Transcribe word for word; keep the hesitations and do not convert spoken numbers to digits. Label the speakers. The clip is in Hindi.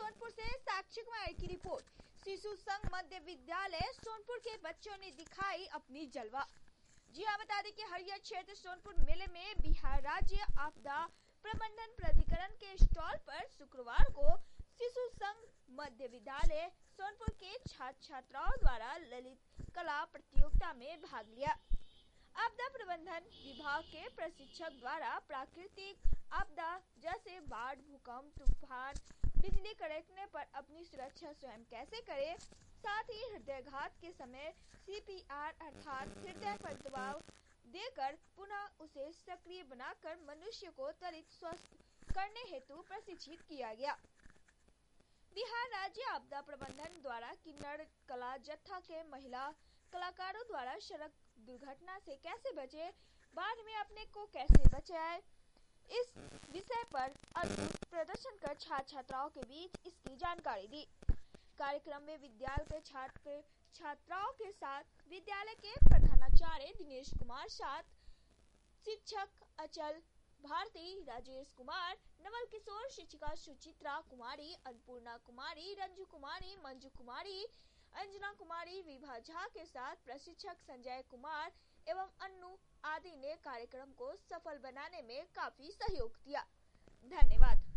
Speaker 1: सोनपुर से साक्षी कुमार की रिपोर्ट। शिशु संघ मध्य विद्यालय सोनपुर के बच्चों ने दिखाई अपनी जलवा। जी हाँ, बता दें कि हरियर क्षेत्र सोनपुर मेले में बिहार राज्य आपदा प्रबंधन प्राधिकरण के स्टॉल पर शुक्रवार को शिशु संघ मध्य विद्यालय सोनपुर के छात्र छात्राओं द्वारा ललित कला प्रतियोगिता में भाग लिया। आपदा प्रबंधन विभाग के प्रशिक्षक द्वारा प्राकृतिक आपदा जैसे बाढ़, भूकंप, तूफान, बिजली कड़कने पर अपनी सुरक्षा स्वयं कैसे करें, साथ ही हृदयघात के समय सी पी आर अर्थात हृदय पर दबाव देकर पुनः उसे सक्रिय बनाकर मनुष्य को त्वरित स्वस्थ करने हेतु प्रशिक्षित किया गया। बिहार राज्य आपदा प्रबंधन द्वारा किन्नर कला जत्था के महिला कलाकारों द्वारा सड़क दुर्घटना से कैसे बचे, बाढ़ में अपने को कैसे बचाए, इस विषय पर अद्भुत प्रदर्शन कर छात्र छात्राओं के बीच इसकी जानकारी दी। कार्यक्रम में विद्यालय के छात्र छात्राओं के साथ विद्यालय के प्रधानाचार्य दिनेश कुमार, साथ शिक्षक अचल भारती, राजेश कुमार, नवल किशोर, शिक्षिका सुचित्रा कुमारी, अन्नपूर्णा कुमारी, रंजू कुमारी, मंजू कुमारी, अंजना कुमारी, विभा झा के साथ प्रशिक्षक संजय कुमार एवं अन्नू आदि ने कार्यक्रम को सफल बनाने में काफी सहयोग दिया। धन्यवाद।